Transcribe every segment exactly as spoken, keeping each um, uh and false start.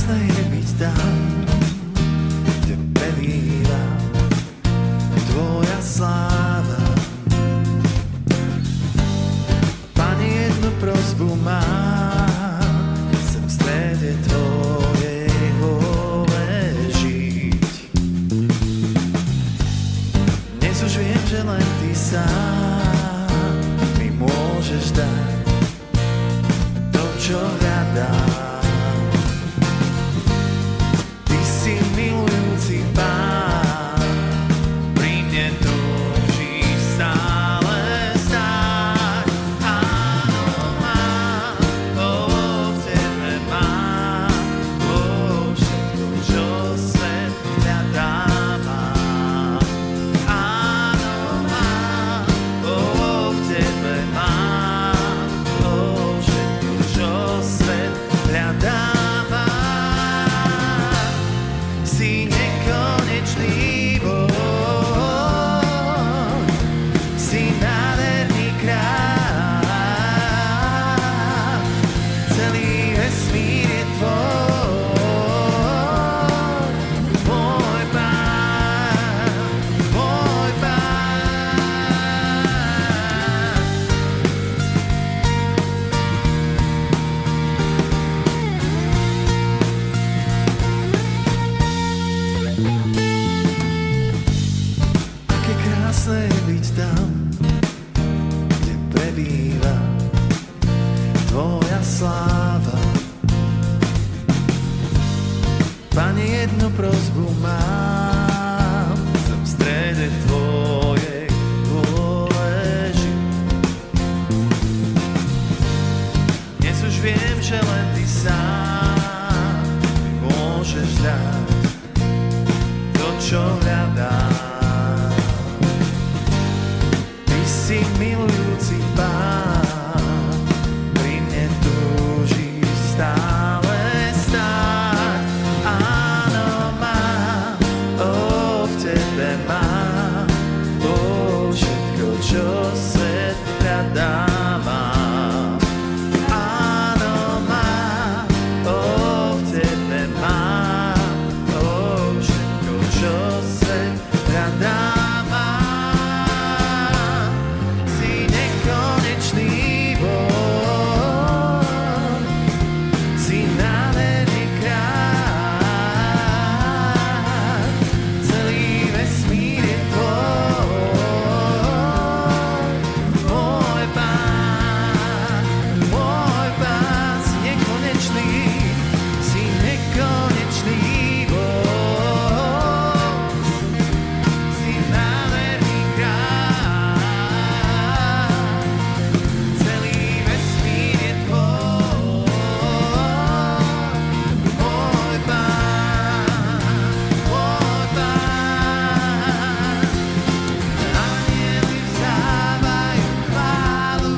krásne je byť tam, kde prebýva tvoja sláva. Pane, jednu prosbu mám, chcem v strede tvojej vôle žiť. Dnes už viem, že len ty sám mi môžeš dať to, čo hľadám. Ty si milujúci Pán, pri mne túžiš stále stáť. Áno, mám, oh, v tebe mám, oh, všetko, čo svet hľadávam. Áno, mám, oh, v tebe mám, oh, všetko, čo svet hľadávam. Si nekonečný Boh, si nádherný kráľ, celý vesmír je tvoj, môj Pán, môj Pán. Aké krásne je byť tam, kde prebýva tvoja sláva. Pane, jednu prosbu mám, chcem v strede tvojej vôle žiť. Dnes už viem, že len ty sám mi môžeš dať to, čo hľadám. Ty si milujúci Pán, pri mne túžiš stále stáť. Áno, mám, oh, v tebe mám, oh, všetko, čo svet hľadávam. Áno, mám, oh, v tebe mám, oh, všetko, čo svet hľadávam. Si nekonečný Boh, si nádherný kráľ, celý vesmír je tvoj, môj Pán, môj Pán. Si nekonečný, si nekonečný Boh, si nádherný kráľ, celý vesmír je tvoj, môj Pán, môj Pán. Anjeli vzdávajú chválu,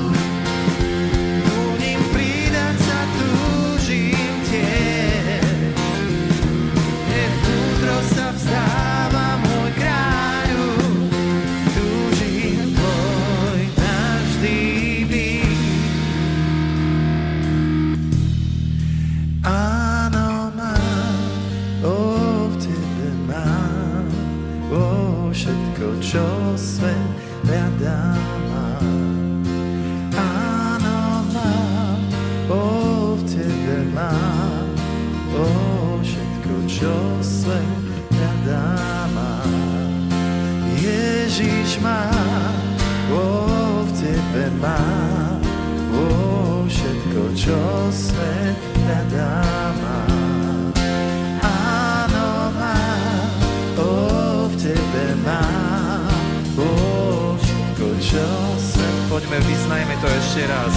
túžim pridať sa, túžim tiež. Nevnútro sa vzdáva, môj kráľu, túžim tvoj navždy byť. Áno, mám, oh, v tebe mám, oh, všetko, čo svet hľadáva. Áno, mám, oh, v tebe mám, oh, všetko, čo svet hľadáva. Ježiš má, oh, v tebe mám, oh, všetko, čo svet hľadáva. Áno, mám, oh, v tebe mám, oh, všetko, čo svet. Poďme, vyznajme to ešte raz.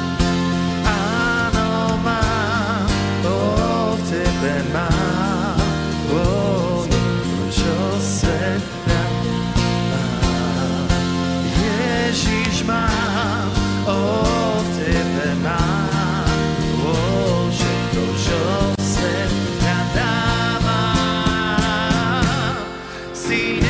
Áno, mám, oh, v tebe mám, oh, všetko, čo svet hľadáva. Ježiš mám, oh, v tebe mám, oh, všetko, čo svet hľadáva. Si